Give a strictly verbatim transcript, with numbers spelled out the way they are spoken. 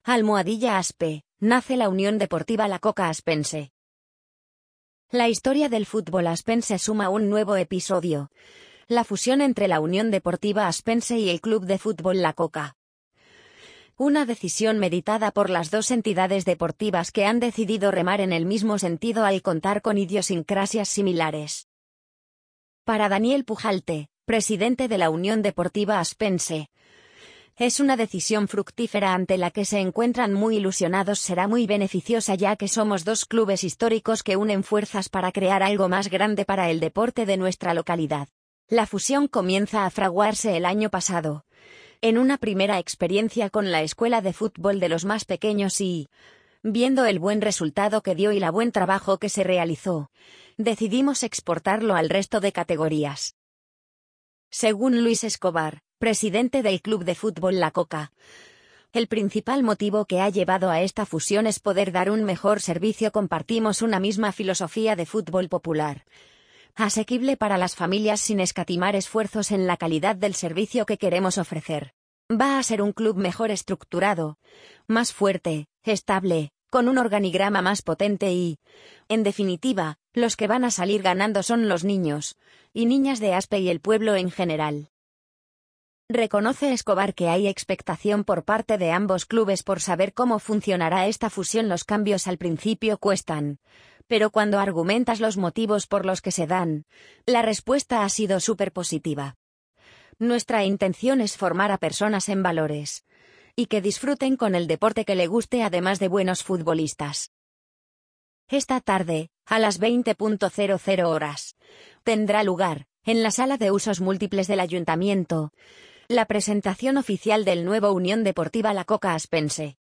Almohadilla Aspe, nace la Unión Deportiva La Coca Aspense. La historia del fútbol aspense suma un nuevo episodio: la fusión entre la Unión Deportiva Aspense y el Club de Fútbol La Coca. Una decisión meditada por las dos entidades deportivas que han decidido remar en el mismo sentido al contar con idiosincrasias similares. Para Daniel Pujalte, presidente de la Unión Deportiva Aspense, es una decisión fructífera ante la que se encuentran muy ilusionados. Será muy beneficiosa ya que somos dos clubes históricos que unen fuerzas para crear algo más grande para el deporte de nuestra localidad. La fusión comienza a fraguarse el año pasado, en una primera experiencia con la escuela de fútbol de los más pequeños y, viendo el buen resultado que dio y el buen trabajo que se realizó, decidimos exportarlo al resto de categorías. Según Luis Escobar, presidente del Club de Fútbol La Coca, el principal motivo que ha llevado a esta fusión es poder dar un mejor servicio. Compartimos una misma filosofía de fútbol popular, asequible para las familias sin escatimar esfuerzos en la calidad del servicio que queremos ofrecer. Va a ser un club mejor estructurado, más fuerte, estable, con un organigrama más potente y, en definitiva, los que van a salir ganando son los niños y niñas de Aspe y el pueblo en general. Reconoce Escobar que hay expectación por parte de ambos clubes por saber cómo funcionará esta fusión. Los cambios al principio cuestan, pero cuando argumentas los motivos por los que se dan, la respuesta ha sido súper positiva. Nuestra intención es formar a personas en valores y que disfruten con el deporte que le guste, además de buenos futbolistas. Esta tarde, a las veinte horas, tendrá lugar, en la sala de usos múltiples del Ayuntamiento, la presentación oficial del nuevo Unión Deportiva La Coca Aspense.